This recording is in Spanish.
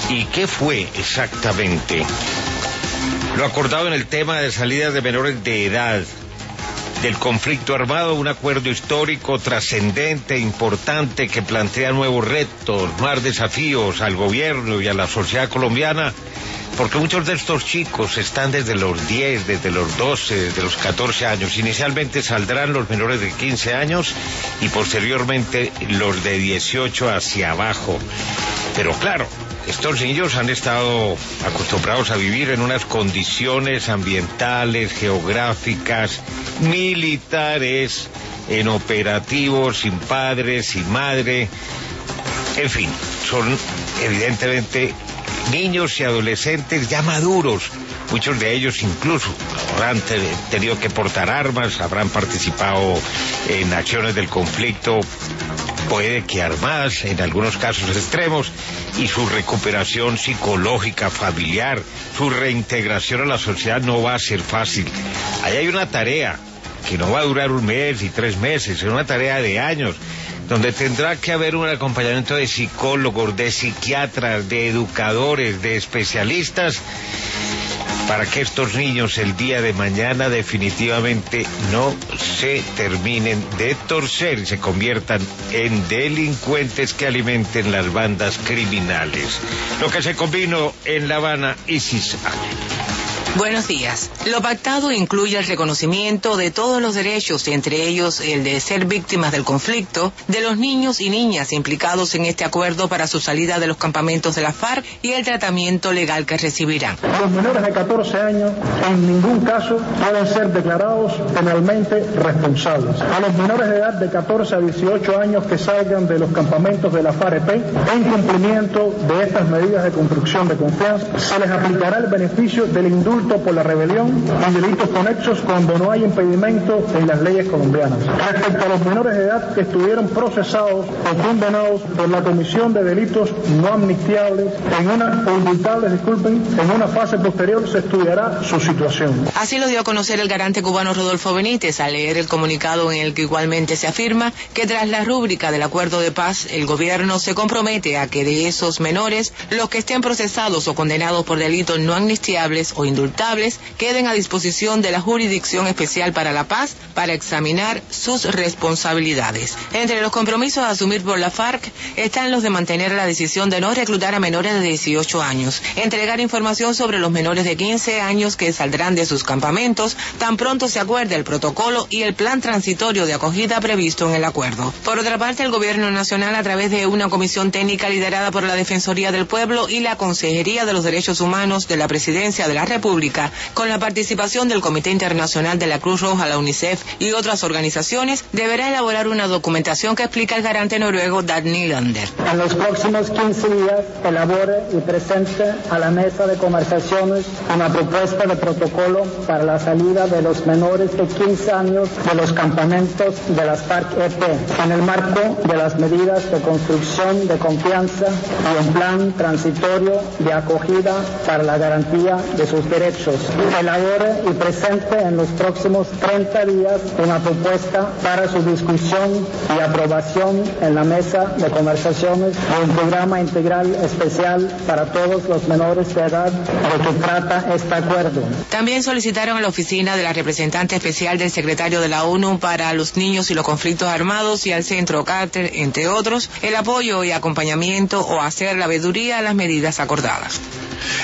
¿Y qué fue exactamente lo acordado en el tema de salidas de menores de edad del conflicto armado? Un acuerdo histórico, trascendente, importante, que plantea nuevos retos, más desafíos al gobierno y a la sociedad colombiana, porque muchos de estos chicos están desde los 10, desde los 12, desde los 14 años. Inicialmente saldrán los menores de 15 años y posteriormente los de 18 hacia abajo. Pero claro, estos niños han estado acostumbrados a vivir en unas condiciones ambientales, geográficas, militares, en operativos, sin padre, sin madre. En fin, son evidentemente niños y adolescentes ya maduros. Muchos de ellos incluso habrán tenido que portar armas, habrán participado en acciones del conflicto, puede que armadas, en algunos casos extremos, y su recuperación psicológica, familiar, su reintegración a la sociedad no va a ser fácil. Ahí hay una tarea que no va a durar un mes y 3 meses, es una tarea de años, donde tendrá que haber un acompañamiento de psicólogos, de psiquiatras, de educadores, de especialistas, para que estos niños el día de mañana definitivamente no se terminen de torcer y se conviertan en delincuentes que alimenten las bandas criminales. Lo que se convino en La Habana y CISA. Buenos días. Lo pactado incluye el reconocimiento de todos los derechos, entre ellos el de ser víctimas del conflicto, de los niños y niñas implicados en este acuerdo para su salida de los campamentos de la FARC y el tratamiento legal que recibirán. Los menores de 14 años en ningún caso pueden ser declarados penalmente responsables. A los menores de edad de 14 a 18 años que salgan de los campamentos de la FARC en cumplimiento de estas medidas de construcción de confianza, se les aplicará el beneficio del indulto por la rebelión y delitos conexos cuando no hay impedimento en las leyes colombianas. Respecto a los menores de edad que estuvieron procesados o condenados por la comisión de delitos no amnistiables en una fase posterior se estudiará su situación. Así lo dio a conocer el garante cubano Rodolfo Benítez al leer el comunicado en el que igualmente se afirma que tras la rúbrica del acuerdo de paz, el gobierno se compromete a que de esos menores, los que estén procesados o condenados por delitos no amnistiables o indultables queden a disposición de la Jurisdicción Especial para la Paz para examinar sus responsabilidades. Entre los compromisos a asumir por la FARC están los de mantener la decisión de no reclutar a menores de 18 años, entregar información sobre los menores de 15 años que saldrán de sus campamentos tan pronto se acuerde el protocolo y el plan transitorio de acogida previsto en el acuerdo. Por otra parte, el Gobierno Nacional, a través de una comisión técnica liderada por la Defensoría del Pueblo y la Consejería de los Derechos Humanos de la Presidencia de la República, con la participación del Comité Internacional de la Cruz Roja, la UNICEF y otras organizaciones, deberá elaborar una documentación que explica el garante noruego Dag Nylander. En los próximos 15 días elabore y presente a la mesa de conversaciones una propuesta de protocolo para la salida de los menores de 15 años de los campamentos de las FARC-EP en el marco de las medidas de construcción de confianza y un plan transitorio de acogida para la garantía de sus derechos. Elabore y presente en los próximos 30 días una propuesta para su discusión y aprobación en la mesa de conversaciones de un programa integral especial para todos los menores de edad de que trata este acuerdo. También solicitaron a la oficina de la representante especial del secretario de la ONU para los niños y los conflictos armados y al Centro Carter, entre otros, el apoyo y acompañamiento o hacer la veeduría a las medidas acordadas.